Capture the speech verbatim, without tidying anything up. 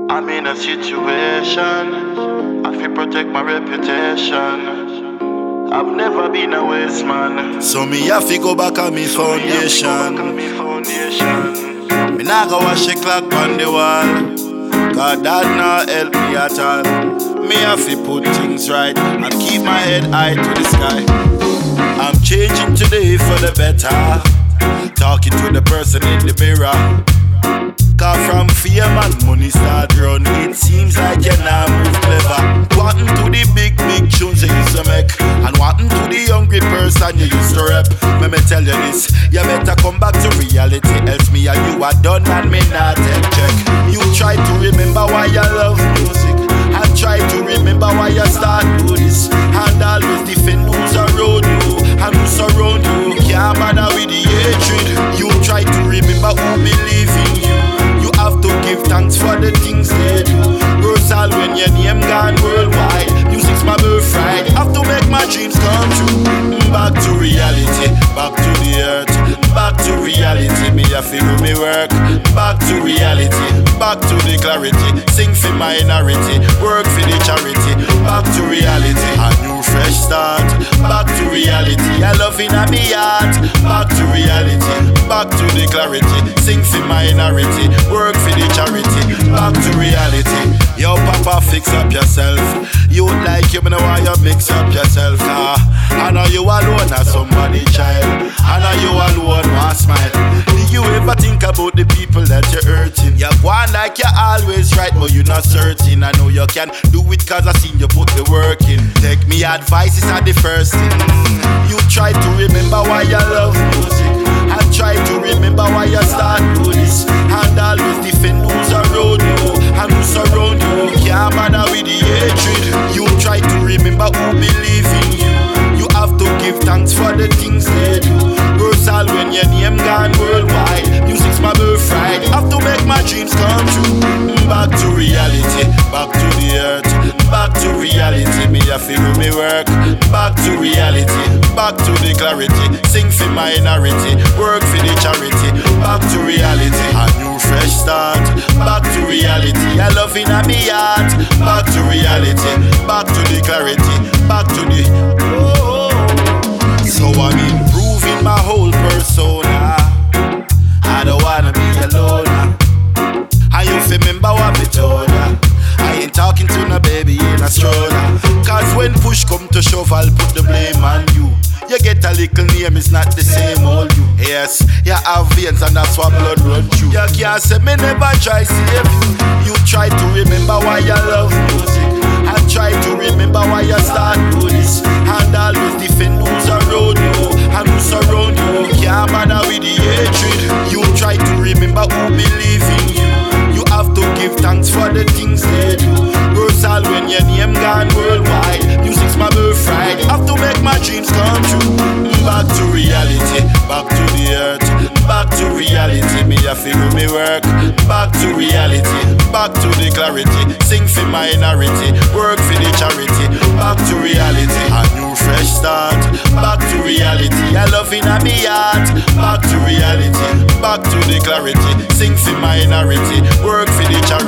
I'm in a situation, I feel protect my reputation. I've never been a waste man, so me have to go back on me foundation. Me nah go wash the clock on the wall, cause that not help me at all. Me have to put things right and keep my head high to the sky. I'm changing today for the better, talking to the person in the mirror. Cause from fear man money start run, it seems like you now move clever. Wanting to the big big tunes you used to make, and wanting to the hungry person you used to rep. Let me tell you this, you better come back to reality, else me and you are done and me not take check. You try to remember why you love music, and try to remember why you start do this, and always defend who's around you and who's surround you. Can't bother with the hatred. You try to remember who believe in you. You have to give thanks for the things they do. Rosal when your name gone worldwide. Music's my birthright. Have to make my dreams come true. Back to reality, back to the earth, back to reality. Me a feel me work. Back to reality, back to the clarity. Sing for minority, work for the charity. Back to reality, a new fresh start. Back to reality, I love in a me heart. Back to reality, back to the clarity. Sing for minority, work for the charity. Back to reality. Yo papa, fix up yourself. You like you, but know why you mix up yourself. Nah, I know you alone as somebody child. I know you alone want smile. Do you ever think about the people that you're hurting? You go on like you're always right, but you're not certain. I know you can do it cause I seen you put the work in. Take me advice, is not the first thing. You try to remember why you love music, and try to remember why you start do this, and always defend who's around you and who's surround you. Can't bother with the hatred. You try to remember who believe in you. You have to give thanks for the things they do. Rosal when your name gone worldwide. Music's my birthright. Have to make my dreams come true. Back to reality, back to the earth, back to reality. Me a feel me work. Back to reality, back to the clarity. Sing for minority, work for the charity. Back to reality, a new fresh start. Back to reality, I love in a me heart. Back to reality, back to the clarity. Back to the oh. So I'm improving my whole persona. I don't wanna be alone. I you remember what me told ya. I ain't talking to no baby in a stroller. Cause when push come to shove, I'll put the blame on you. You get a little name, it's not the same old you. Yes, you have veins and that's why blood run through. You can't say me never try save you. You try to remember why you love music, and try to remember why you start do this, and always defend who's around you and who's surround you. Can't bother with the hatred. You try to remember who believe in you. You have to give thanks for the things they do. Rosal when your name gone worldwide. Music's my birthright. Have to make my dreams come true. Back to reality, back to the earth, back to reality. Me a feel me work. Back to reality, back to the clarity. Sing for minority, work for the charity. Back to reality, a new fresh start. Back to reality, I love in a me heart. Back to reality, back to the clarity. Sing for minority, work for the charity.